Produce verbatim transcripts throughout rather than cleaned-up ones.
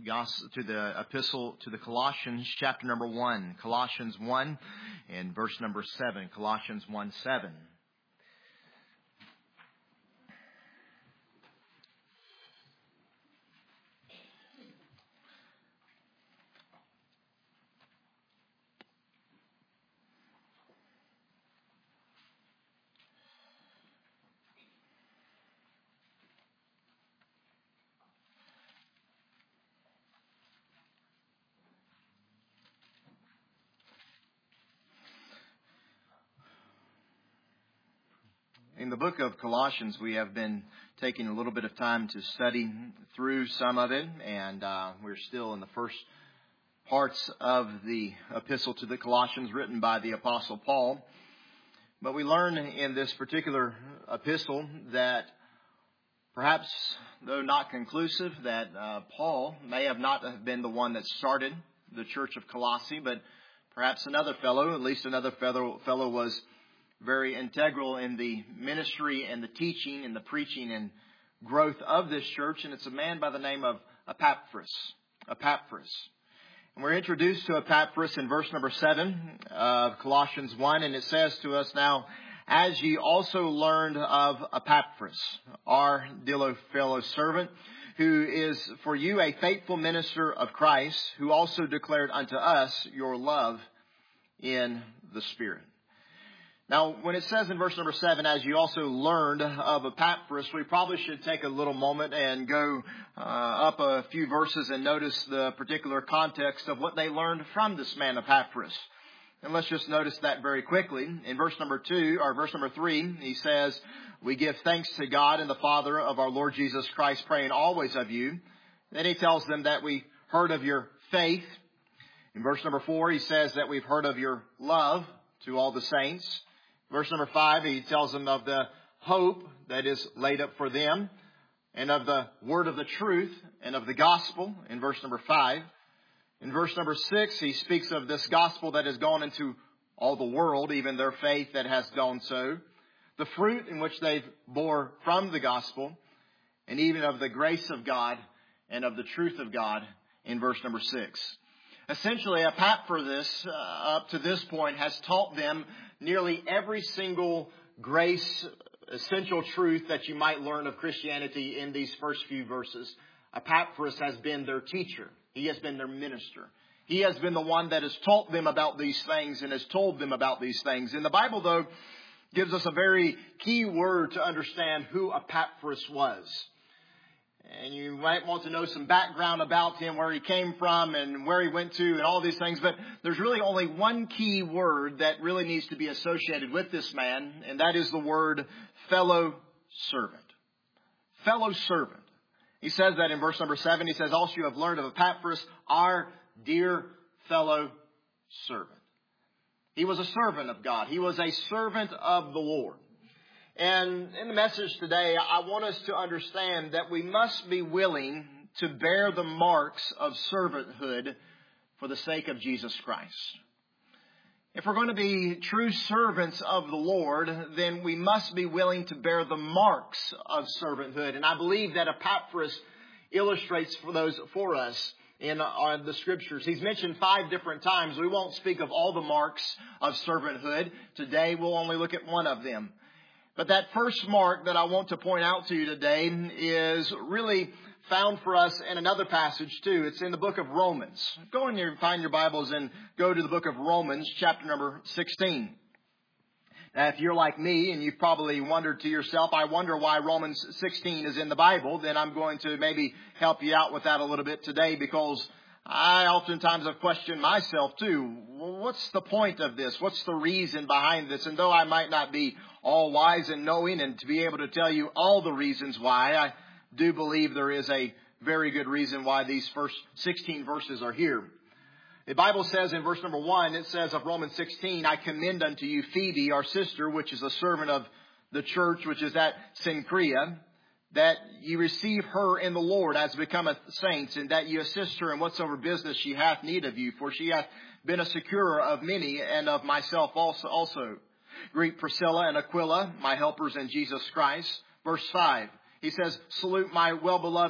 gospel, to the epistle to the Colossians, chapter number one, Colossians one, and verse number seven, Colossians one seven. In the book of Colossians, we have been taking a little bit of time to study through some of it, and uh, we're still in the first parts of the epistle to the Colossians written by the Apostle Paul. But we learn in this particular epistle that perhaps, though not conclusive, that uh, Paul may have not have been the one that started the church of Colossae, but perhaps another fellow, at least another fellow, fellow was very integral in the ministry and the teaching and the preaching and growth of this church. And it's a man by the name of Epaphras. Epaphras. And we're introduced to Epaphras in verse number seven of Colossians one. And it says to us now, as ye also learned of Epaphras, our dear fellow servant, who is for you a faithful minister of Christ, who also declared unto us your love in the Spirit. Now, when it says in verse number seven, as you also learned of Epaphras, we probably should take a little moment and go uh, up a few verses and notice the particular context of what they learned from this man Epaphras. And let's just notice that very quickly. In verse number two, or verse number three, he says, we give thanks to God and the Father of our Lord Jesus Christ, praying always of you. Then he tells them that we heard of your faith. In verse number four, he says that we've heard of your love to all the saints. Verse number five, he tells them of the hope that is laid up for them and of the word of the truth and of the gospel in verse number five. In verse number six, he speaks of this gospel that has gone into all the world, even their faith that has gone so. The fruit in which they've bore from the gospel, and even of the grace of God and of the truth of God in verse number six. Essentially, Epaphras, uh, up to this point, has taught them nearly every single grace, essential truth that you might learn of Christianity in these first few verses. Epaphras has been their teacher. He has been their minister. He has been the one that has taught them about these things and has told them about these things. And the Bible, though, gives us a very key word to understand who Epaphras was. And you might want to know some background about him, where he came from and where he went to and all these things. But there's really only one key word that really needs to be associated with this man, and that is the word fellow servant. Fellow servant. He says that in verse number seven. He says, also you have learned of Epaphras, our dear fellow servant. He was a servant of God. He was a servant of the Lord. And in the message today, I want us to understand that we must be willing to bear the marks of servanthood for the sake of Jesus Christ. If we're going to be true servants of the Lord, then we must be willing to bear the marks of servanthood. And I believe that Epaphras illustrates for those for us in uh, the scriptures. He's mentioned five different times. We won't speak of all the marks of servanthood. Today we'll only look at one of them. But that first mark that I want to point out to you today is really found for us in another passage too. It's in the book of Romans. Go in and find your Bibles and go to the book of Romans, chapter number sixteen. Now, if you're like me and you've probably wondered to yourself, I wonder why Romans sixteen is in the Bible, then I'm going to maybe help you out with that a little bit today, because I oftentimes have questioned myself too. Well, what's the point of this? What's the reason behind this? And though I might not be all wise and knowing and to be able to tell you all the reasons why, I do believe there is a very good reason why these first sixteen verses are here. The Bible says in verse number one, it says of Romans sixteen, I commend unto you Phoebe, our sister, which is a servant of the church, which is at Cenchrea, that ye receive her in the Lord as becometh saints, and that ye assist her in whatsoever business she hath need of you, for she hath been a securer of many, and of myself also. also. Greet Priscilla and Aquila, my helpers in Jesus Christ. Verse five, he says, salute my well-beloved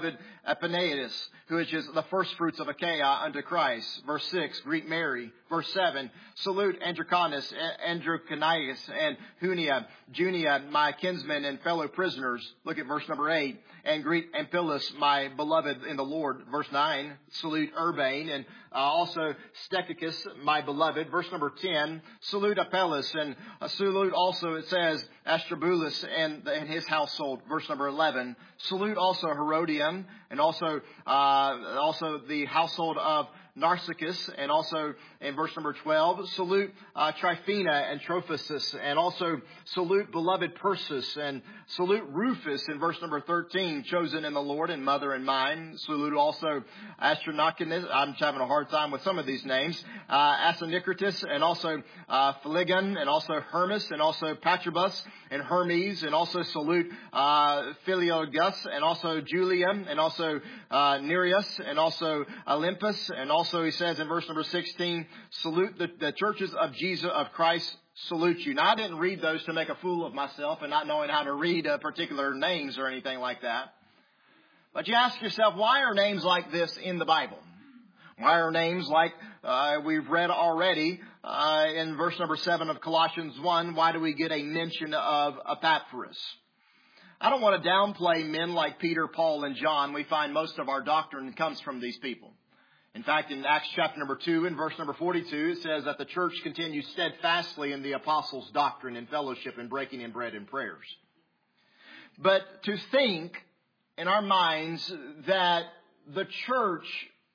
Epaenetus, who is the first fruits of Achaia unto Christ. Verse six, greet Mary. Verse seven, salute Andronicus, Androconius, and Junia, Junia, my kinsmen and fellow prisoners. Look at verse number eight. And greet Amplias, my beloved in the Lord. Verse nine, salute Urbane, and uh, also Stechicus, my beloved. Verse number ten, salute Apelles, and uh, salute also, it says, Astrobulus and, and his household. Verse number eleven, salute also Herodium, and also uh, also the household of Narcissus, and also in verse number twelve, salute uh, Tryphena and Trophimus, and also salute beloved Persis, and salute Rufus in verse number thirteen, chosen in the Lord and mother and mine. Salute also Astronachus, I'm having a hard time with some of these names, uh, Asinicritus, and also uh, Phlegon, and also Hermas, and also Patrobus, and Hermes, and also salute uh, Philologus, and also Julia, and also uh, Nereus, and also Olympus, and also Also, he says in verse number sixteen, salute the, the churches of Jesus, of Christ, salute you. Now, I didn't read those to make a fool of myself and not knowing how to read uh, particular names or anything like that. But you ask yourself, why are names like this in the Bible? Why are names like uh, we've read already uh, in verse number seven of Colossians one, why do we get a mention of Epaphras? I don't want to downplay men like Peter, Paul, and John. We find most of our doctrine comes from these people. In fact, in Acts chapter number two, in verse number forty-two, it says that the church continues steadfastly in the apostles' doctrine and fellowship and breaking in bread and prayers. But to think in our minds that the church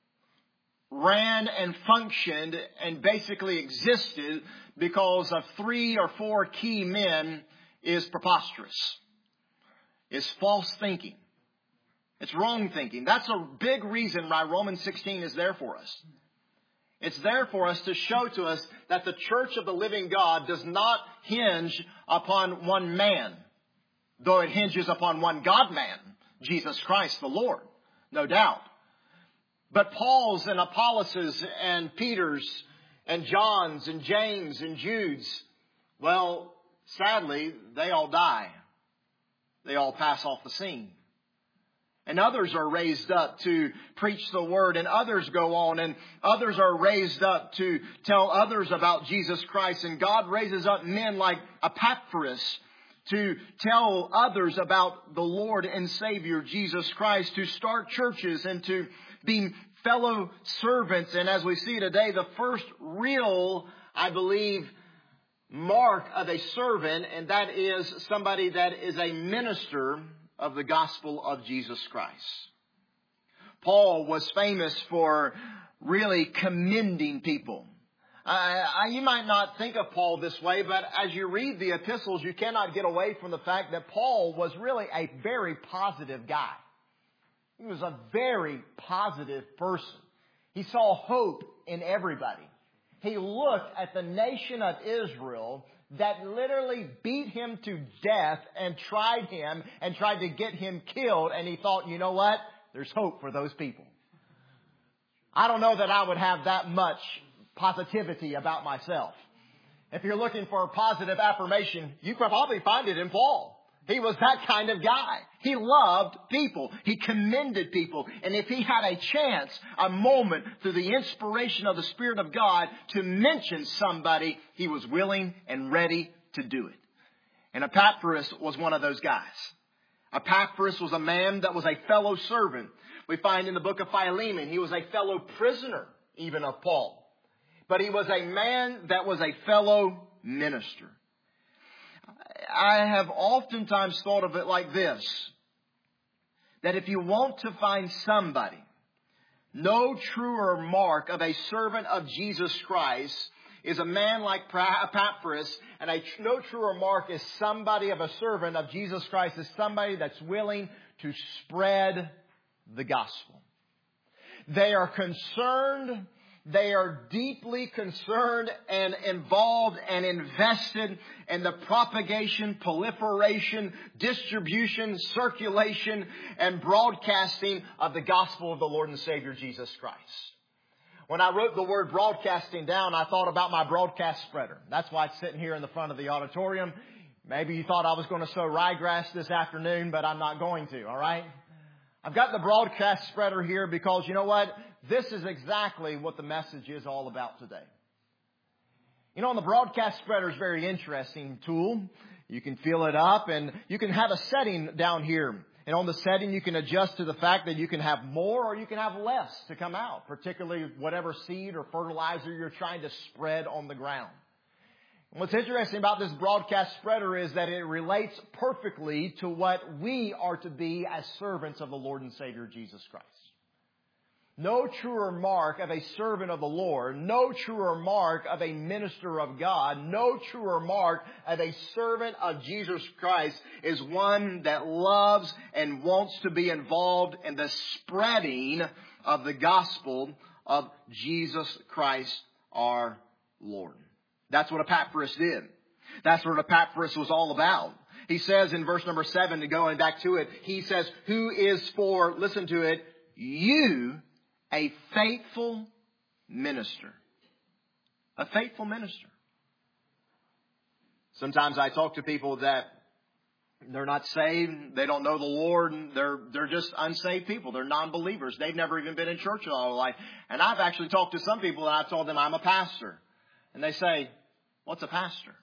ran and functioned and basically existed because of three or four key men is preposterous. It's false thinking. It's wrong thinking. That's a big reason why Romans sixteen is there for us. It's there for us to show to us that the church of the living God does not hinge upon one man, though it hinges upon one God-man, Jesus Christ the Lord, no doubt. But Paul's and Apollos' and Peter's and John's and James and Jude's, well, sadly, they all die. They all pass off the scene. And others are raised up to preach the word, and others go on, and others are raised up to tell others about Jesus Christ. And God raises up men like Epaphras to tell others about the Lord and Savior Jesus Christ, to start churches and to be fellow servants. And as we see today, the first real, I believe, mark of a servant, and that is somebody that is a minister of the gospel of Jesus Christ. Paul was famous for really commending people. Uh, you might not think of Paul this way, but as you read the epistles, you cannot get away from the fact that Paul was really a very positive guy. He was a very positive person. He saw hope in everybody. He looked at the nation of Israel that literally beat him to death and tried him and tried to get him killed. And he thought, you know what? There's hope for those people. I don't know that I would have that much positivity about myself. If you're looking for a positive affirmation, you could probably find it in Paul. He was that kind of guy. He loved people. He commended people. And if he had a chance, a moment, through the inspiration of the Spirit of God to mention somebody, he was willing and ready to do it. And Epaphras was one of those guys. Epaphras was a man that was a fellow servant. We find in the book of Philemon, he was a fellow prisoner, even of Paul. But he was a man that was a fellow minister. I have oftentimes thought of it like this, that if you want to find somebody, no truer mark of a servant of Jesus Christ is a man like Epaphras, and a, no truer mark is somebody of a servant of Jesus Christ is somebody that's willing to spread the gospel. They are concerned. They are deeply concerned and involved and invested in the propagation, proliferation, distribution, circulation, and broadcasting of the gospel of the Lord and Savior Jesus Christ. When I wrote the word broadcasting down, I thought about my broadcast spreader. That's why it's sitting here in the front of the auditorium. Maybe you thought I was going to sow ryegrass this afternoon, but I'm not going to, all right? I've got the broadcast spreader here because you know what? This is exactly what the message is all about today. You know, and the broadcast spreader is a very interesting tool. You can fill it up and you can have a setting down here. And on the setting, you can adjust to the fact that you can have more or you can have less to come out, particularly whatever seed or fertilizer you're trying to spread on the ground. And what's interesting about this broadcast spreader is that it relates perfectly to what we are to be as servants of the Lord and Savior Jesus Christ. No truer mark of a servant of the Lord, no truer mark of a minister of God, no truer mark of a servant of Jesus Christ is one that loves and wants to be involved in the spreading of the gospel of Jesus Christ our Lord. That's what Epaphras did. That's what Epaphras was all about. He says in verse number seven, going back to it, he says, who is for, listen to it, you, a faithful minister. A faithful minister. Sometimes I talk to people that they're not saved. They don't know the Lord. They're, they're just unsaved people. They're non-believers. They've never even been in church all their life. And I've actually talked to some people and I've told them I'm a pastor. And they say, what's a pastor?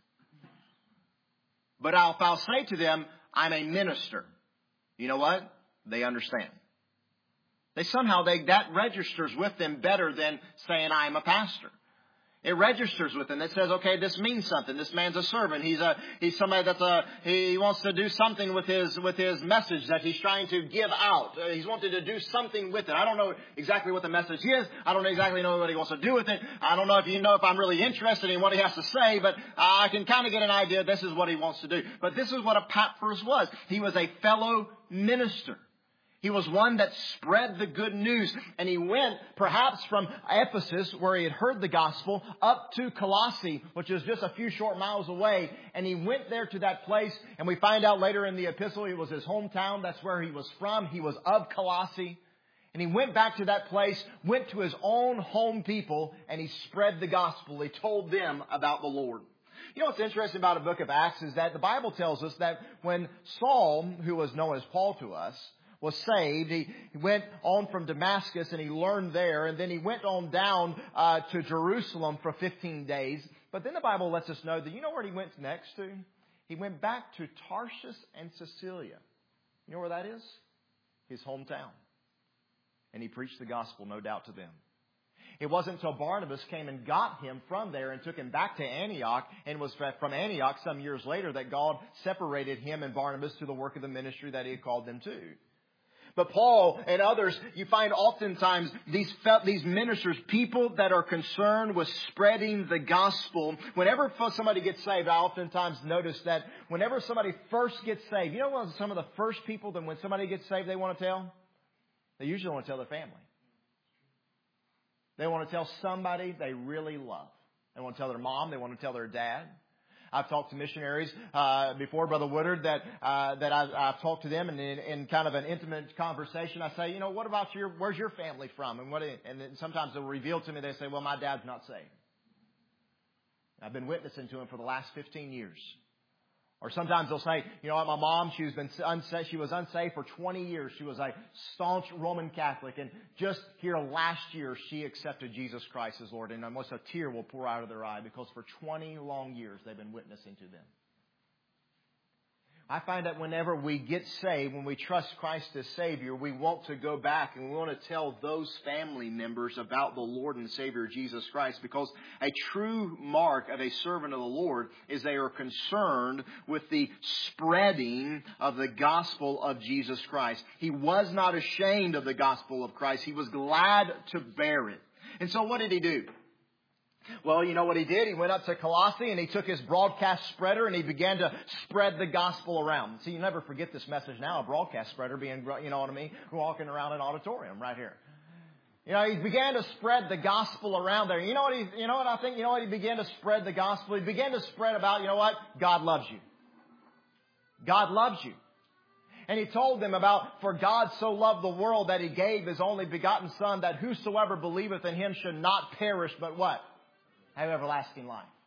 But I'll, if I'll say to them, I'm a minister. You know what? They understand. They somehow, they, that registers with them better than saying I'm a pastor. It registers with them. It says, okay, this means something. This man's a servant. He's a, he's somebody that's a, he wants to do something with his, with his message that he's trying to give out. Uh, he's wanted to do something with it. I don't know exactly what the message is. I don't exactly know what he wants to do with it. I don't know if you know if I'm really interested in what he has to say, but I can kind of get an idea this is what he wants to do. But this is what Epaphras was. He was a fellow minister. He was one that spread the good news. And he went perhaps from Ephesus, where he had heard the gospel, up to Colossae, which is just a few short miles away. And he went there to that place. And we find out later in the epistle, it was his hometown. That's where he was from. He was of Colossae. And he went back to that place, went to his own home people, and he spread the gospel. He told them about the Lord. You know what's interesting about the book of Acts is that the Bible tells us that when Saul, who was known as Paul to us, was saved, he went on from Damascus and he learned there, and then he went on down uh, to Jerusalem for fifteen days. But then the Bible lets us know that you know where he went next to? He went back to Tarshish and Cilicia. You know where that is? His hometown. And he preached the gospel, no doubt, to them. It wasn't until Barnabas came and got him from there and took him back to Antioch, and it was from Antioch some years later that God separated him and Barnabas to the work of the ministry that he had called them to. But Paul and others, you find oftentimes these these ministers, people that are concerned with spreading the gospel. Whenever somebody gets saved, I oftentimes notice that whenever somebody first gets saved, you know what some of the first people that when somebody gets saved they want to tell? They usually want to tell their family. They want to tell somebody they really love. They want to tell their mom. They want to tell their dad. I've talked to missionaries uh, before, Brother Woodard, that uh, that I've, I've talked to them, and in, in kind of an intimate conversation, I say, you know, what about your, where's your family from? And what? And then sometimes they'll reveal to me, they say, well, my dad's not saved. I've been witnessing to him for the last fifteen years. Or sometimes they'll say, you know what, my mom, she was been unsaved, she was unsaved for twenty years. She was a staunch Roman Catholic. And just here last year, she accepted Jesus Christ as Lord. And almost a tear will pour out of their eye because for twenty long years, they've been witnessing to them. I find that whenever we get saved, when we trust Christ as Savior, we want to go back and we want to tell those family members about the Lord and Savior Jesus Christ, because a true mark of a servant of the Lord is they are concerned with the spreading of the gospel of Jesus Christ. He was not ashamed of the gospel of Christ. He was glad to bear it. And so what did he do? Well, you know what he did? He went up to Colossae and he took his broadcast spreader and he began to spread the gospel around. See, you never forget this message now, a broadcast spreader being, you know what I mean, walking around an auditorium right here. You know, he began to spread the gospel around there. You know what he, you know what I think? You know what he began to spread the gospel? He began to spread about, you know what? God loves you. God loves you. And he told them about, for God so loved the world that he gave his only begotten Son, that whosoever believeth in him should not perish, but what? Have everlasting life.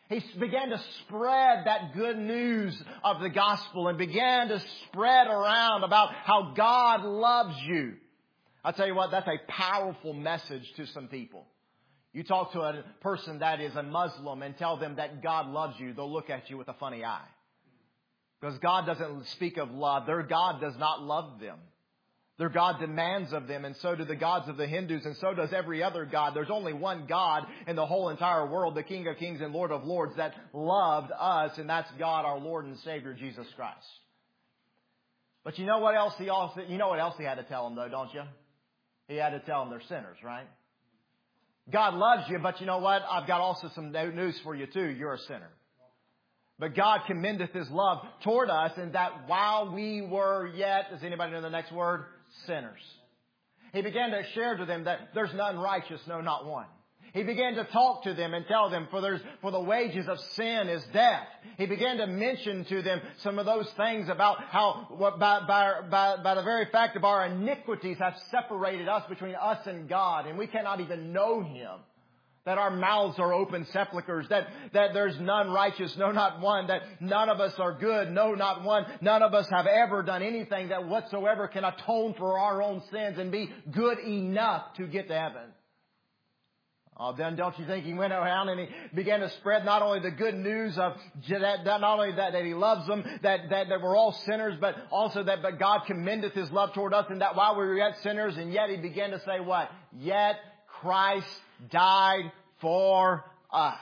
He began to spread that good news of the gospel and began to spread around about how God loves you. I'll tell you what, that's a powerful message to some people. You talk to a person that is a Muslim and tell them that God loves you, they'll look at you with a funny eye. Because God doesn't speak of love. Their God does not love them. Their God demands of them, and so do the gods of the Hindus, and so does every other God. There's only one God in the whole entire world, the King of Kings and Lord of Lords, that loved us, and that's God, our Lord and Savior, Jesus Christ. But you know what else he also, you know what else he had to tell them, though, don't you? He had to tell them they're sinners, right? God loves you, but you know what? I've got also some news for you, too. You're a sinner. But God commendeth His love toward us, in that while we were yet, does anybody know the next word? Sinners. He began to share to them that there's none righteous, no, not one. He began to talk to them and tell them, for there's, for the wages of sin is death. He began to mention to them some of those things about how, by, by, by, by the very fact of our iniquities have separated us between us and God, and we cannot even know Him. That our mouths are open sepulchres. That, that there's none righteous, no, not one. That none of us are good, no, not one. None of us have ever done anything that whatsoever can atone for our own sins and be good enough to get to heaven. Oh, then don't you think He went around and He began to spread not only the good news of that, that not only that, that He loves them, that, that, that we're all sinners, but also that but God commendeth His love toward us, and that while we were yet sinners, and yet He began to say what? Yet Christ died for us.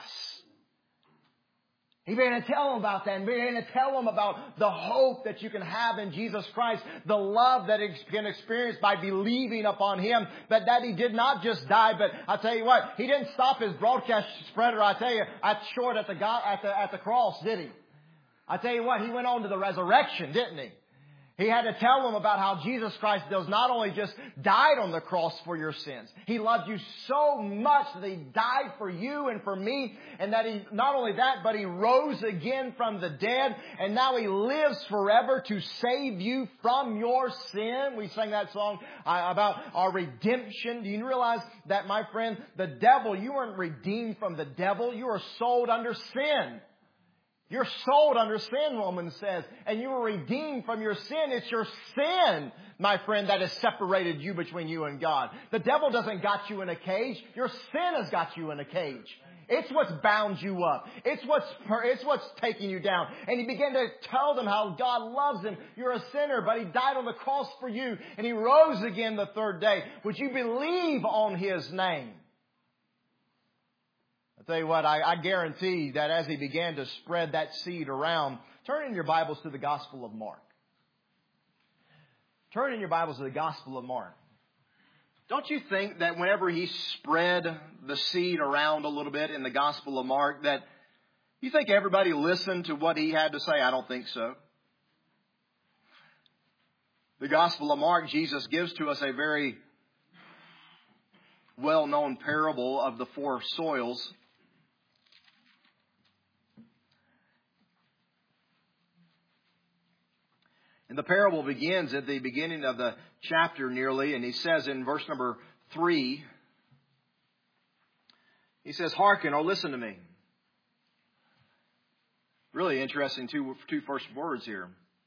He began to tell them about that, and began to tell them about the hope that you can have in Jesus Christ, the love that you can experience by believing upon Him, but that He did not just die, but I'll tell you what, He didn't stop His broadcast spreader, I tell you, at short at the, at the, at the cross, did He? I tell you what, He went on to the resurrection, didn't He? He had to tell them about how Jesus Christ does not only just died on the cross for your sins. He loved you so much that He died for you and for me. And that He, not only that, but He rose again from the dead. And now He lives forever to save you from your sin. We sang that song uh, about our redemption. Do you realize that, my friend, the devil, you weren't redeemed from the devil. You were sold under sin. You're sold under sin, Romans says, and you were redeemed from your sin. It's your sin, my friend, that has separated you between you and God. The devil doesn't got you in a cage. Your sin has got you in a cage. It's what's bound you up. It's what's, it's what's taking you down. And He began to tell them how God loves them. You're a sinner, but He died on the cross for you, and He rose again the third day. Would you believe on His name? I'll tell you what, I, I guarantee that as He began to spread that seed around, turn in your Bibles to the Gospel of Mark. Turn in your Bibles to the Gospel of Mark. Don't you think that whenever He spread the seed around a little bit in the Gospel of Mark, that you think everybody listened to what He had to say? I don't think so. The Gospel of Mark, Jesus gives to us a very well-known parable of the four soils. And the parable begins at the beginning of the chapter nearly, and He says in verse number three, He says, "Hearken," or listen to me. Really interesting two, two first words here.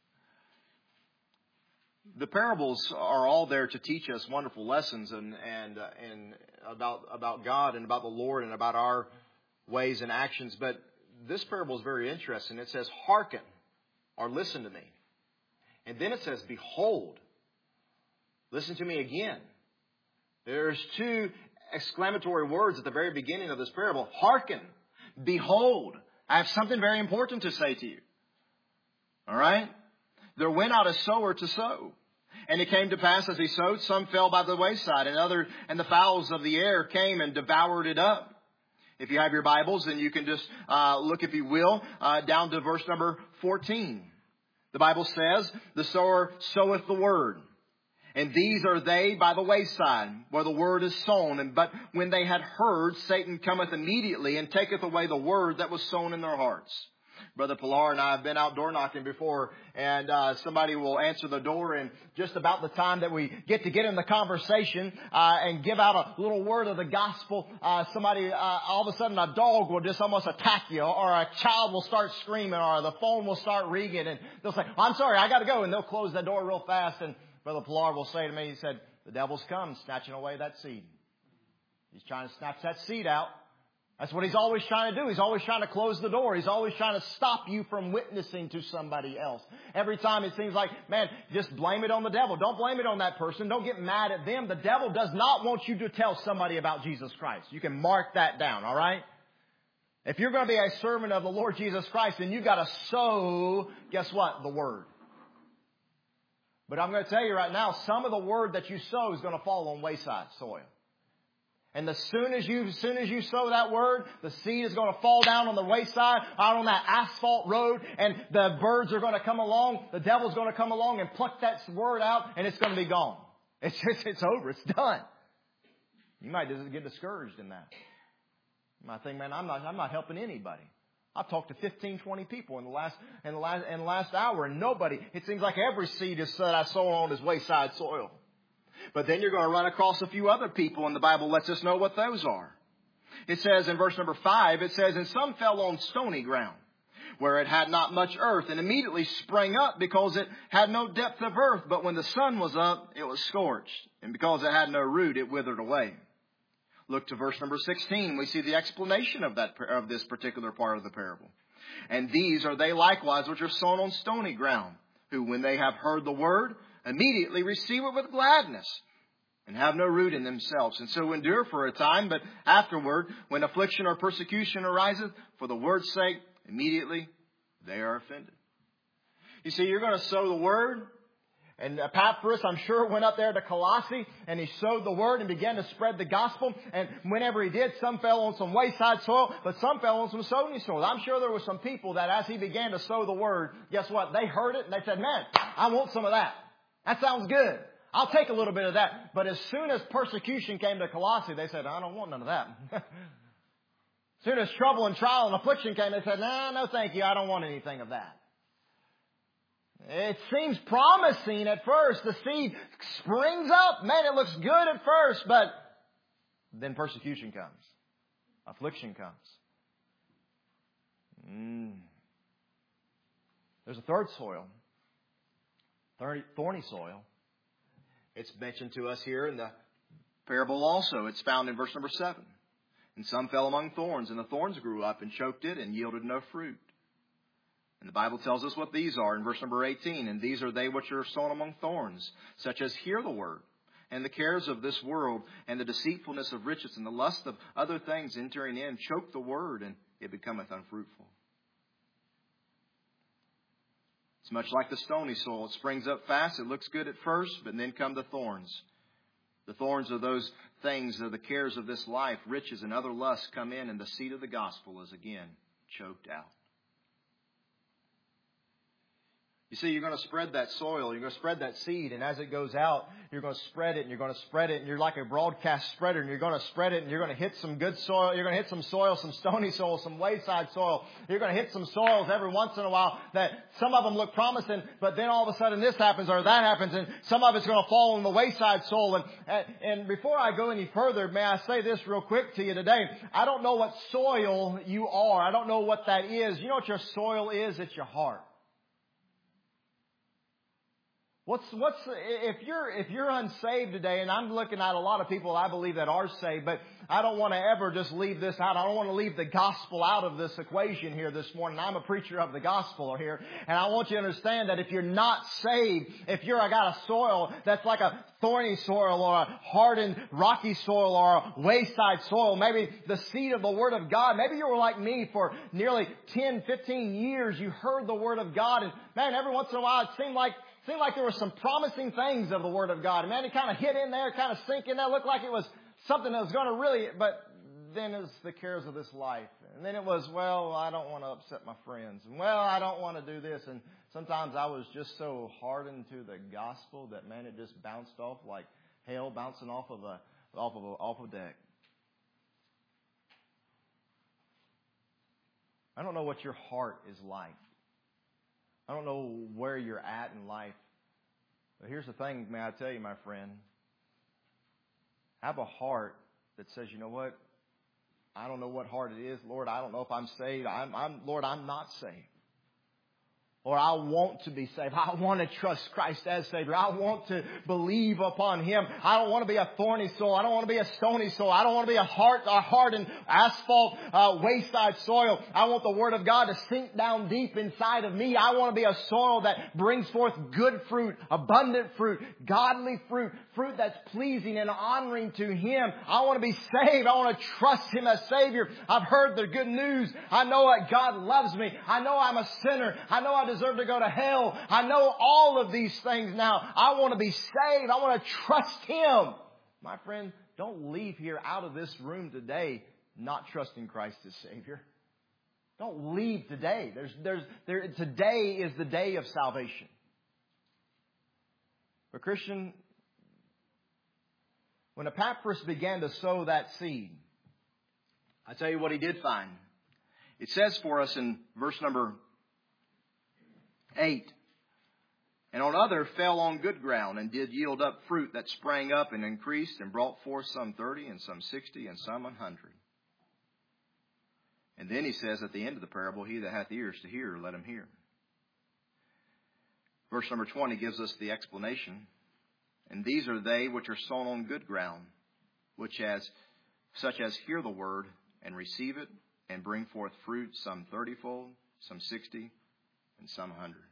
The parables are all there to teach us wonderful lessons and, and, uh, and about, about God and about the Lord and about our ways and actions. But this parable is very interesting. It says, "Hearken," or listen to me. And then it says, "Behold." Listen to me again. There's two exclamatory words at the very beginning of this parable. Hearken. Behold. I have something very important to say to you. All right? There went out a sower to sow. And it came to pass as he sowed, some fell by the wayside, and other, and the fowls of the air came and devoured it up. If you have your Bibles, then you can just uh, look, if you will, uh, down to verse number fourteen. The Bible says, "The sower soweth the word. And these are they by the wayside, where the word is sown. And but when they had heard, Satan cometh immediately and taketh away the word that was sown in their hearts. Brother Pilar and I have been out door knocking before, and uh, somebody will answer the door, and just about the time that we get to get in the conversation uh, and give out a little word of the gospel, uh, somebody, uh, all of a sudden a dog will just almost attack you, or a child will start screaming, or the phone will start ringing, and they'll say, I'm sorry, I got to go, and they'll close that door real fast, and Brother Pilar will say to me, he said, the devil's come, snatching away that seed. He's trying to snatch that seed out. That's what he's always trying to do. He's always trying to close the door. He's always trying to stop you from witnessing to somebody else. Every time it seems like, man, just blame it on the devil. Don't blame it on that person. Don't get mad at them. The devil does not want you to tell somebody about Jesus Christ. You can mark that down, all right? If you're going to be a servant of the Lord Jesus Christ, then you've got to sow, guess what? The word. But I'm going to tell you right now, some of the word that you sow is going to fall on wayside soil. And as soon as you, as soon as you sow that word, the seed is going to fall down on the wayside, out on that asphalt road, and the birds are going to come along. The devil's going to come along and pluck that word out, and it's going to be gone. It's just, it's over. It's done. You might just get discouraged in that. You might think, man, I'm not, I'm not helping anybody. I've talked to fifteen, twenty people in the last, in the last, in the last hour, and nobody. It seems like every seed is that I sow on is wayside soil. But then you're going to run across a few other people, and the Bible lets us know what those are. It says in verse number five, it says, and some fell on stony ground, where it had not much earth, and immediately sprang up, because it had no depth of earth. But when the sun was up, it was scorched, and because it had no root, it withered away. Look to verse number sixteen. We see the explanation of that of this particular part of the parable. And these are they likewise which are sown on stony ground, who when they have heard the word, immediately receive it with gladness, and have no root in themselves, and so endure for a time, but afterward, when affliction or persecution ariseth, for the word's sake, immediately they are offended. You see, you're going to sow the word, and Epaphras, I'm sure, went up there to Colossae, and he sowed the word and began to spread the gospel, and whenever he did, some fell on some wayside soil, but some fell on some stony soil. I'm sure there were some people that as he began to sow the word, guess what? They heard it, and they said, man, I want some of that. That sounds good. I'll take a little bit of that. But as soon as persecution came to Colossae, they said, I don't want none of that. As soon as trouble and trial and affliction came, they said, no, no, thank you. I don't want anything of that. It seems promising at first. The seed springs up. Man, it looks good at first, but then persecution comes. Affliction comes. Mm. There's a third soil. Thorny soil. It's mentioned to us here in the parable also. It's found in verse number seven. And some fell among thorns, and the thorns grew up and choked it and yielded no fruit. And the Bible tells us what these are in verse number eighteen. And these are they which are sown among thorns, such as hear the word, and the cares of this world, and the deceitfulness of riches, and the lust of other things entering in, choke the word, and it becometh unfruitful. It's much like the stony soil. It springs up fast. It looks good at first, but then come the thorns. The thorns are those things, are the cares of this life, riches and other lusts come in, and the seed of the gospel is again choked out. You see, you're going to spread that soil. You're going to spread that seed. And as it goes out, you're going to spread it and you're going to spread it. And you're like a broadcast spreader. And you're going to spread it and you're going to hit some good soil. You're going to hit some soil, some stony soil, some wayside soil. You're going to hit some soils every once in a while that some of them look promising. But then all of a sudden this happens or that happens. And some of it's going to fall on the wayside soil. And, and before I go any further, may I say this real quick to you today. I don't know what soil you are. I don't know what that is. You know what your soil is? It's your heart. What's, what's, if you're, if you're unsaved today, and I'm looking at a lot of people I believe that are saved, but I don't want to ever just leave this out. I don't want to leave the gospel out of this equation here this morning. I'm a preacher of the gospel here, and I want you to understand that if you're not saved, if you're, I got a soil that's like a thorny soil or a hardened, rocky soil or a wayside soil, maybe the seed of the Word of God, maybe you were like me for nearly ten, fifteen years. You heard the Word of God, and man, every once in a while it seemed like Seemed like there were some promising things of the Word of God. Man, it kind of hit in there, kind of sink in there. Looked like it was something that was going to really, but then it's the cares of this life. And then it was, well, I don't want to upset my friends. And well, I don't want to do this. And sometimes I was just so hardened to the gospel that, man, it just bounced off like hail bouncing off of a, off of a, off a deck. I don't know what your heart is like. I don't know where you're at in life. But here's the thing, may I tell you, my friend. Have a heart that says, you know what? I don't know what heart it is. Lord, I don't know if I'm saved. I'm, I'm, Lord, I'm not saved. Or I want to be saved. I want to trust Christ as Savior. I want to believe upon Him. I don't want to be a thorny soul. I don't want to be a stony soul. I don't want to be a heart, a hardened asphalt, uh, wayside soil. I want the Word of God to sink down deep inside of me. I want to be a soil that brings forth good fruit, abundant fruit, godly fruit, fruit that's pleasing and honoring to Him. I want to be saved. I want to trust Him as Savior. I've heard the good news. I know that God loves me. I know I'm a sinner. I know I deserve deserve to go to hell. I know all of these things now. I want to be saved. I want to trust Him. My friend, don't leave here out of this room today not trusting Christ as Savior. Don't leave today. There's, there's, there, today is the day of salvation. But Christian, when Epaphras began to sow that seed, I tell you what he did find. It says for us in verse number eight, and on other fell on good ground and did yield up fruit that sprang up and increased and brought forth some thirty and some sixty and some a hundred. And then he says at the end of the parable, he that hath ears to hear, let him hear. Verse number twenty gives us the explanation. And these are they which are sown on good ground, which as such as hear the word and receive it and bring forth fruit, some thirtyfold, some sixty, and some a hundred.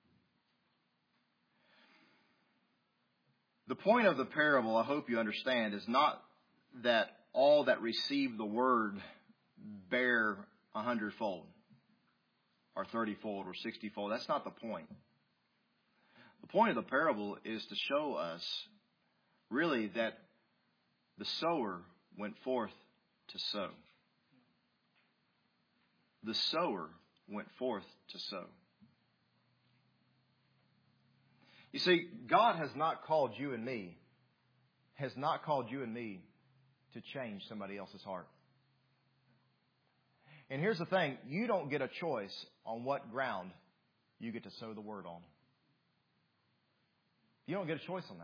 The point of the parable, I hope you understand, is not that all that receive the word bear a hundredfold or thirtyfold or sixtyfold. That's not the point. The point of the parable is to show us really that the sower went forth to sow. The sower went forth to sow. You see, God has not called you and me, has not called you and me to change somebody else's heart. And here's the thing, you don't get a choice on what ground you get to sow the word on. You don't get a choice on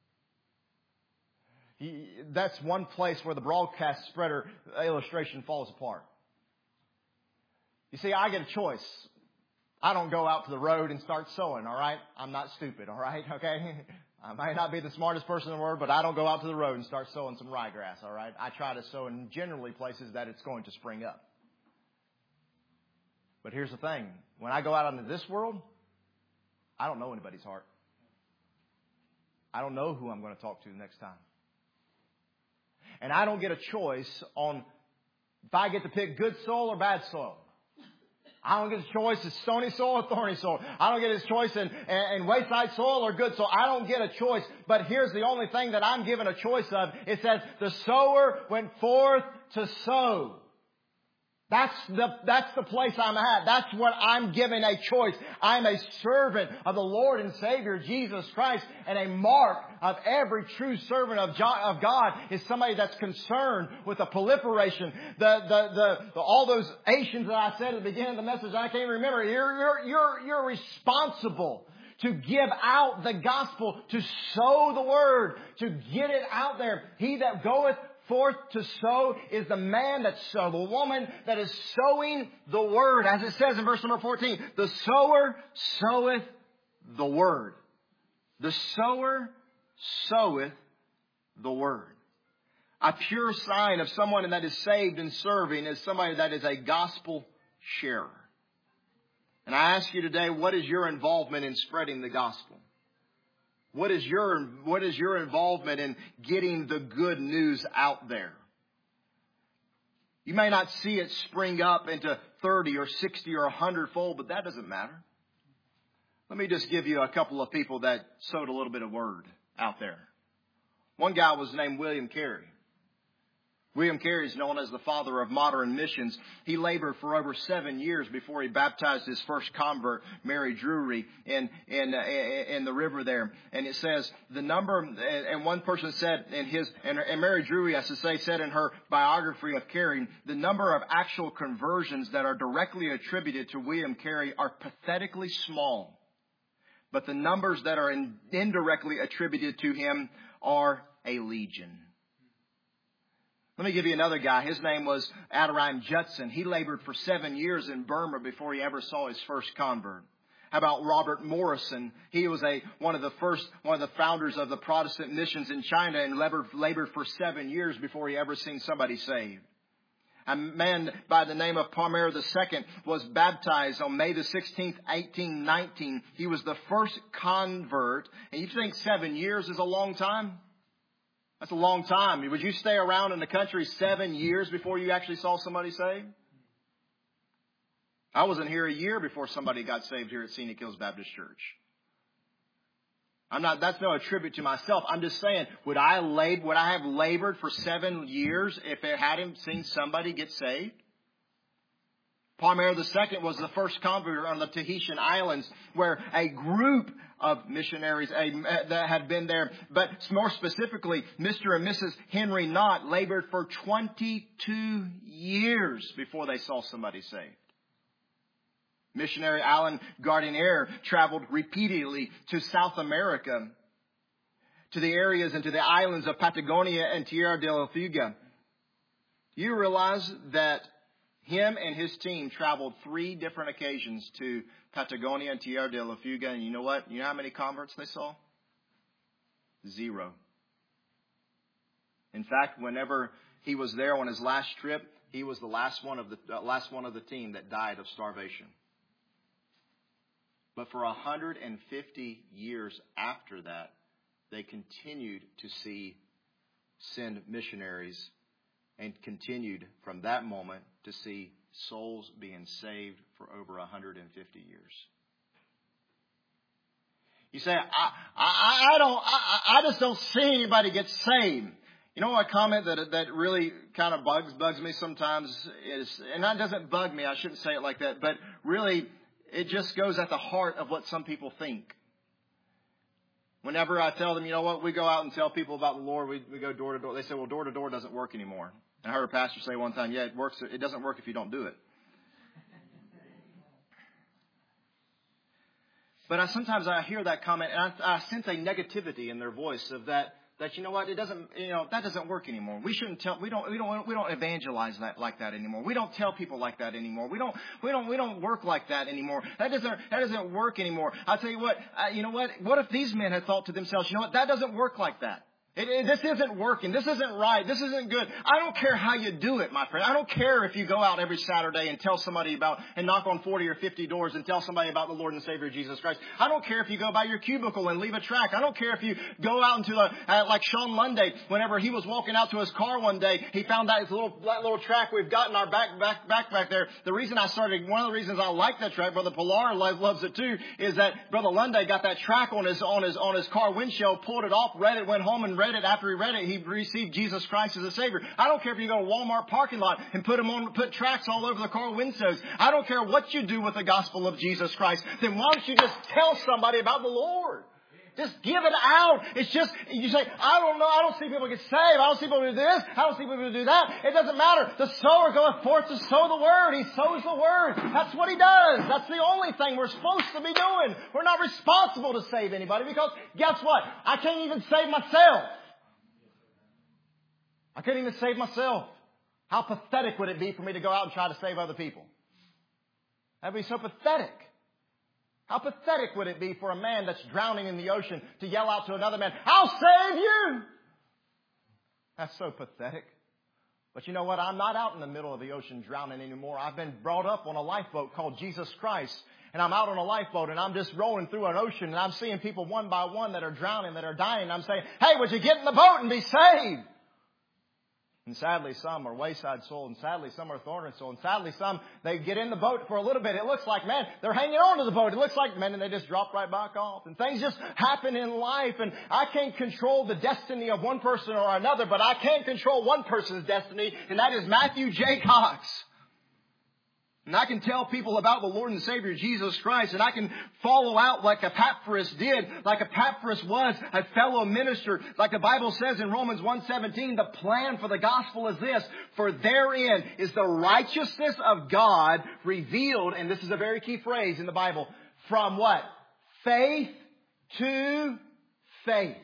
that. That's one place where the broadcast spreader illustration falls apart. You see, I get a choice. I don't go out to the road and start sowing, all right? I'm not stupid, all right? Okay? I might not be the smartest person in the world, but I don't go out to the road and start sowing some ryegrass, all right? I try to sow in generally places that it's going to spring up. But here's the thing. When I go out into this world, I don't know anybody's heart. I don't know who I'm going to talk to next time. And I don't get a choice on if I get to pick good soil or bad soil. I don't get a choice in stony soil or thorny soil. I don't get a choice in, in, in wayside soil or good soil. I don't get a choice. But here's the only thing that I'm given a choice of. It says, the sower went forth to sow. That's the, that's the place I'm at. That's what I'm given a choice. I'm a servant of the Lord and Savior Jesus Christ. And a mark of every true servant of God is somebody that's concerned with the proliferation. The, the, the, the, all those Asians that I said at the beginning of the message, I can't remember. You're, you're, you're, you're responsible to give out the gospel, to sow the word, to get it out there. He that goeth forth to sow is the man that sow, the woman that is sowing the word. As it says in verse number fourteen, the sower soweth the word. The sower soweth the word. A pure sign of someone that is saved and serving is somebody that is a gospel sharer. And I ask you today, what is your involvement in spreading the gospel? What is your, what is your involvement in getting the good news out there? You may not see it spring up into thirty or sixty or a hundredfold, but that doesn't matter. Let me just give you a couple of people that sowed a little bit of word out there. One guy was named William Carey. William Carey is known as the father of modern missions. He labored for over seven years before he baptized his first convert, Mary Drury, in in uh, in the river there. And it says the number, and one person said in his, and, and Mary Drury, I should say, said in her biography of Carey, the number of actual conversions that are directly attributed to William Carey are pathetically small, but the numbers that are in, indirectly attributed to him are a legion. Let me give you another guy. His name was Adoniram Judson. He labored for seven years in Burma before he ever saw his first convert. How about Robert Morrison? He was a one of the first, one of the founders of the Protestant missions in China and labored, labored for seven years before he ever seen somebody saved. A man by the name of Palmer the Second was baptized on May the sixteenth, eighteen nineteen. He was the first convert. And you think seven years is a long time? That's a long time. Would you stay around in the country seven years before you actually saw somebody saved? I wasn't here a year before somebody got saved here at Scenic Hills Baptist Church. I'm not, that's no attribute to myself. I'm just saying, would I lab, would I have labored for seven years if I hadn't seen somebody get saved? Palmer the Second was the first convert on the Tahitian Islands, where a group of missionaries a, that had been there, but more specifically, Mister and Missus Henry Knott labored for twenty-two years before they saw somebody saved. Missionary Alan Gardiner traveled repeatedly to South America, to the areas and to the islands of Patagonia and Tierra del Fuego. You realize that him and his team traveled three different occasions to Patagonia and Tierra del Fuego. And you know what? You know how many converts they saw? Zero. In fact, whenever he was there on his last trip, he was the last one of the uh, last one of the team that died of starvation. But for one hundred fifty years after that, they continued to see send missionaries and continued from that moment to see souls being saved for over one hundred fifty years. You say, I, I, I don't, I, I just don't see anybody get saved. You know, a comment that that really kind of bugs bugs me sometimes is, and that doesn't bug me, I shouldn't say it like that, but really it just goes at the heart of what some people think. Whenever I tell them, you know what, we go out and tell people about the Lord, we, we go door to door. They say, well, door to door doesn't work anymore. I heard a pastor say one time, yeah, it works. It doesn't work if you don't do it. But I sometimes I hear that comment and I, I sense a negativity in their voice of that, that, you know what, it doesn't, you know, that doesn't work anymore. We shouldn't tell, we don't, we don't, we don't evangelize that like that anymore. We don't tell people like that anymore. We don't, we don't, we don't work like that anymore. That doesn't, that doesn't work anymore. I'll tell you what, uh, you know what, what if these men had thought to themselves, you know what, that doesn't work like that. It, it, this isn't working. This isn't right. This isn't good. I don't care how you do it, my friend. I don't care if you go out every Saturday and tell somebody about, and knock on forty or fifty doors and tell somebody about the Lord and Savior Jesus Christ. I don't care if you go by your cubicle and leave a tract. I don't care if you go out into the, uh, like Sean Lunday, whenever he was walking out to his car one day, he found that little, that little tract we've got in our back, back, back, back there. The reason I started, one of the reasons I like that tract, Brother Pilar loves, loves it too, is that Brother Lunday got that tract on his, on his, on his car windshield, pulled it off, read it, went home and read it. After he read it, he received Jesus Christ as a Savior. I don't care if you go to Walmart parking lot and put them on, put tracts all over the car windows. I don't care what you do with the gospel of Jesus Christ. Then why don't you just tell somebody about the Lord? Just give it out. It's just, you say, I don't know, I don't see people get saved. I don't see people do this. I don't see people do that. It doesn't matter. The sower goeth forth to sow the word. He sows the word. That's what he does. That's the only thing we're supposed to be doing. We're not responsible to save anybody because guess what? I can't even save myself. I couldn't even save myself. How pathetic would it be for me to go out and try to save other people? That would be so pathetic. How pathetic would it be for a man that's drowning in the ocean to yell out to another man, I'll save you! That's so pathetic. But you know what? I'm not out in the middle of the ocean drowning anymore. I've been brought up on a lifeboat called Jesus Christ. And I'm out on a lifeboat and I'm just rolling through an ocean and I'm seeing people one by one that are drowning, that are dying. And I'm saying, hey, would you get in the boat and be saved? And sadly, some are wayside soil, and sadly, some are thorny soil, and sadly, some, they get in the boat for a little bit. It looks like, man, they're hanging on to the boat. It looks like, man, and they just drop right back off. And things just happen in life, and I can't control the destiny of one person or another, but I can control one person's destiny, and that is Matthew J. Cox. And I can tell people about the Lord and Savior Jesus Christ, and I can follow out like Epaphras did, like Epaphras was a fellow minister. Like the Bible says in Romans one seventeen, the plan for the gospel is this: for therein is the righteousness of God revealed, and this is a very key phrase in the Bible, from what? Faith to faith.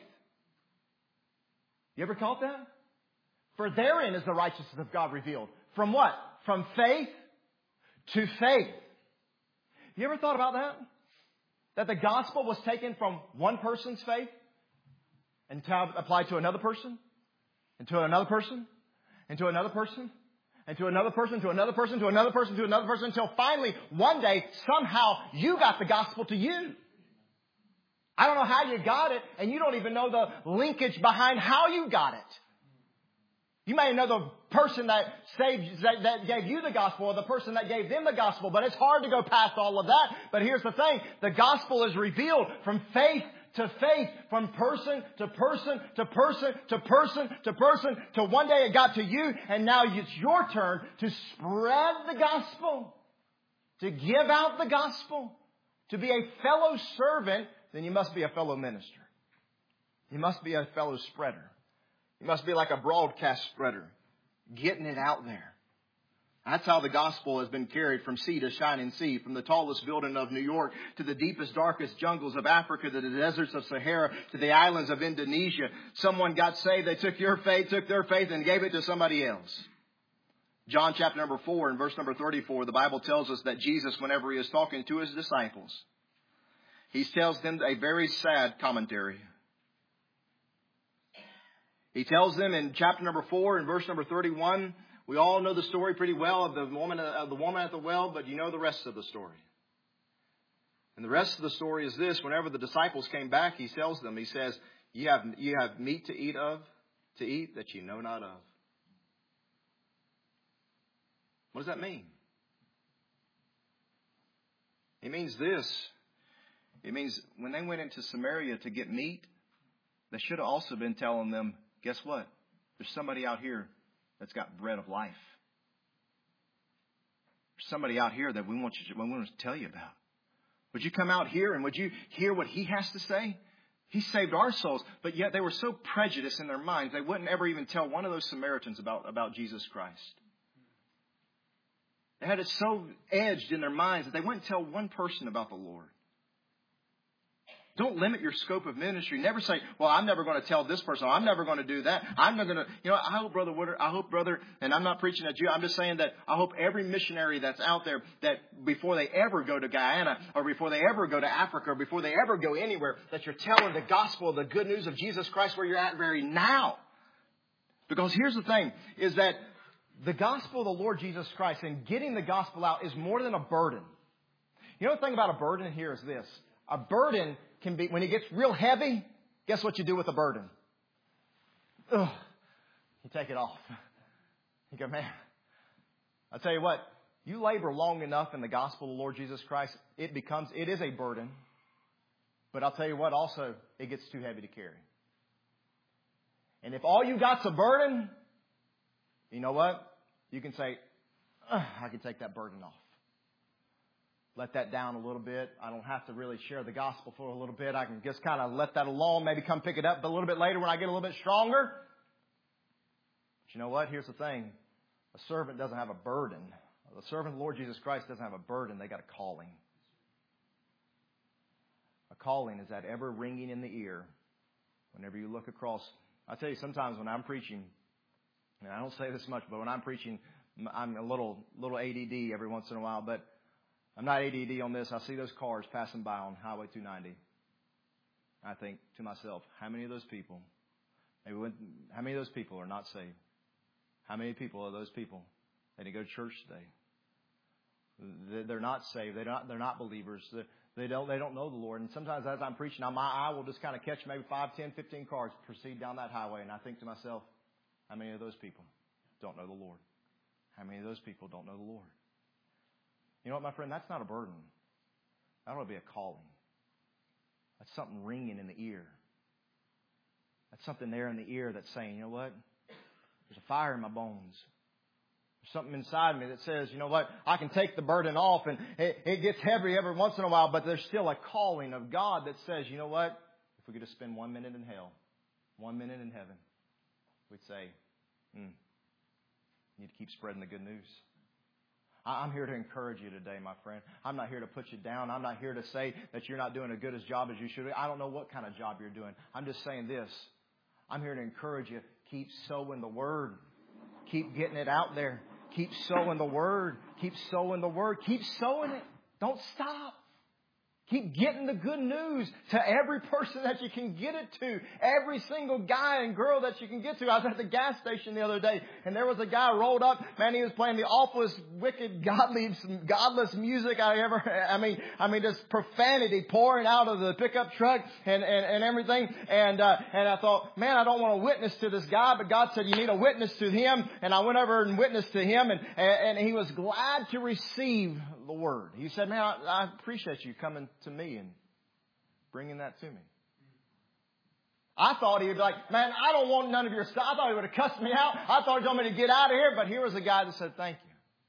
You ever caught that? For therein is the righteousness of God revealed. From what? From faith to faith. You ever thought about that? That the gospel was taken from one person's faith and applied to another person, and to another person, and to another person, and to another person, to another person, to another person, to another person, until finally one day somehow you got the gospel to you. I don't know how you got it, and you don't even know the linkage behind how you got it. You may know the person that saved, that, that gave you the gospel, or the person that gave them the gospel, but it's hard to go past all of that. But here's the thing. The gospel is revealed from faith to faith, from person to person to person to person to person, till one day it got to you, and now it's your turn to spread the gospel, to give out the gospel, to be a fellow servant. Then you must be a fellow minister. You must be a fellow spreader. You must be like a broadcast spreader, getting it out there. That's how the gospel has been carried from sea to shining sea, from the tallest building of New York to the deepest, darkest jungles of Africa, to the deserts of Sahara, to the islands of Indonesia. Someone got saved. They took your faith, took their faith, and gave it to somebody else. John chapter number four and verse number thirty-four, the Bible tells us that Jesus, whenever he is talking to his disciples, he tells them a very sad commentary. He tells them in chapter number four and verse number thirty-one, we all know the story pretty well of the woman, of the woman at the well, but you know the rest of the story. And the rest of the story is this: whenever the disciples came back, he tells them, he says, you have, you have meat to eat of, to eat that you know not of. What does that mean? It means this. It means when they went into Samaria to get meat, they should have also been telling them, guess what? There's somebody out here that's got bread of life. There's somebody out here that we want you to, we want to tell you about. Would you come out here and would you hear what he has to say? He saved our souls, but yet they were so prejudiced in their minds, they wouldn't ever even tell one of those Samaritans about, about Jesus Christ. They had it so edged in their minds that they wouldn't tell one person about the Lord. Don't limit your scope of ministry. Never say, well, I'm never going to tell this person. I'm never going to do that. I'm not going to, you know, I hope, Brother Woodard, I hope, brother, and I'm not preaching at you. I'm just saying that I hope every missionary that's out there, that before they ever go to Guyana, or before they ever go to Africa, or before they ever go anywhere, that you're telling the gospel, the good news of Jesus Christ where you're at very now. Because here's the thing, is that the gospel of the Lord Jesus Christ and getting the gospel out is more than a burden. You know the thing about a burden here is this. A burden can be, when it gets real heavy, guess what you do with a burden? Ugh, you take it off. You go, man, I'll tell you what, you labor long enough in the gospel of the Lord Jesus Christ, it becomes, it is a burden. But I'll tell you what, also, it gets too heavy to carry. And if all you got's a burden, you know what? You can say, I can take that burden off. Let that down a little bit. I don't have to really share the gospel for a little bit. I can just kind of let that alone, maybe come pick it up. But a little bit later when I get a little bit stronger. But you know what? Here's the thing. A servant doesn't have a burden. The servant of the Lord Jesus Christ doesn't have a burden. They got a calling. A calling is that ever ringing in the ear whenever you look across. I tell you, sometimes when I'm preaching, and I don't say this much, but when I'm preaching, I'm a little little A D D every once in a while, but I'm not A D D on this. I see those cars passing by on Highway two ninety. I think to myself, how many of those people, maybe when, how many of those people are not saved? How many people are those people that go to church today? They're not saved. They're not. They're not believers. They don't. They don't know the Lord. And sometimes as I'm preaching, my eye will just kind of catch maybe five, ten, fifteen cars proceed down that highway, and I think to myself, how many of those people? don't know the Lord? How many of those people don't know the Lord? You know what, my friend? That's not a burden. That ought to be a calling. That's something ringing in the ear. That's something there in the ear that's saying, you know what? There's a fire in my bones. There's something inside me that says, you know what? I can take the burden off, and it, it gets heavy every once in a while, but there's still a calling of God that says, you know what? If we could just spend one minute in hell, one minute in heaven, we'd say, hmm, you need to keep spreading the good news. I'm here to encourage you today, my friend. I'm not here to put you down. I'm not here to say that you're not doing as good a job as you should. I don't know what kind of job you're doing. I'm just saying this. I'm here to encourage you. Keep sowing the Word. Keep getting it out there. Keep sowing the Word. Keep sowing the Word. Keep sowing it. Don't stop. Keep getting the good news to every person that you can get it to. Every single guy and girl that you can get to. I was at the gas station the other day, and there was a guy rolled up. Man, he was playing the awfulest, wicked, godly, godless music I ever. I mean, I mean, just profanity pouring out of the pickup truck and and, and everything. And uh, and I thought, man, I don't want to witness to this guy, but God said you need a witness to him. And I went over and witnessed to him, and and he was glad to receive the word. He said, man, I, I appreciate you coming to me and bringing that to me. I thought he would be like, man, I don't want none of your stuff. I thought he would have cussed me out. I thought he told me to get out of here. But here was a guy that said, thank you.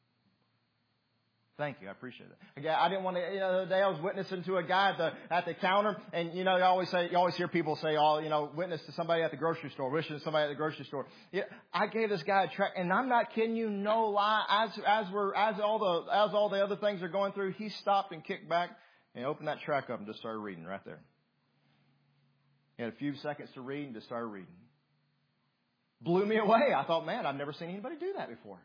Thank you. I appreciate it. Again, I didn't want to, you know, the other day I was witnessing to a guy at the, at the counter. And, you know, you always say, you always hear people say, oh, you know, witness to somebody at the grocery store, witness to somebody at the grocery store. Yeah, I gave this guy a track, and I'm not kidding you, no lie. As, as we're, as all the, as all the other things are going through, he stopped and kicked back and opened that track up and just started reading right there. He had a few seconds to read and just started reading. Blew me away. I thought, man, I've never seen anybody do that before.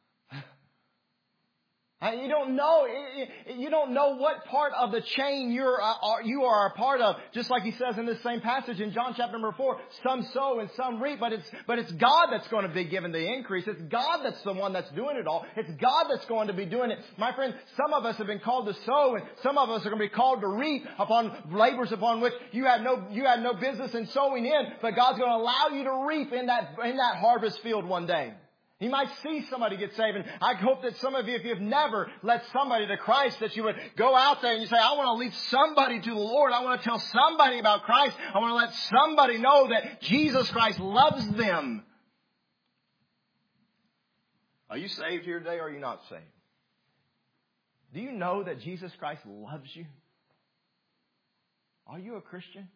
You don't know, you don't know what part of the chain you're, you are a part of. Just like he says in this same passage in John chapter number four, some sow and some reap, but it's, but it's God that's going to be given the increase. It's God that's the one that's doing it all. It's God that's going to be doing it. My friend, some of us have been called to sow, and some of us are going to be called to reap upon labors upon which you had no, you had no business in sowing in, but God's going to allow you to reap in that, in that harvest field one day. You might see somebody get saved. And I hope that some of you, if you've never led somebody to Christ, that you would go out there and you say, I want to lead somebody to the Lord. I want to tell somebody about Christ. I want to let somebody know that Jesus Christ loves them. Are you saved here today, or are you not saved? Do you know that Jesus Christ loves you? Are you a Christian?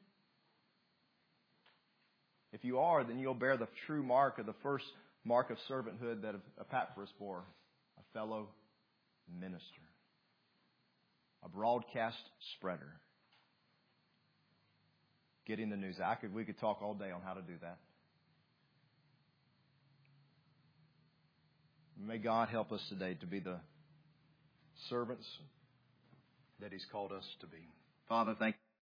If you are, then you'll bear the true mark of the first mark of servanthood that Epaphras bore, a fellow minister, a broadcast spreader, getting the news. I could, we could talk all day on how to do that. May God help us today to be the servants that He's called us to be. Father, thank you.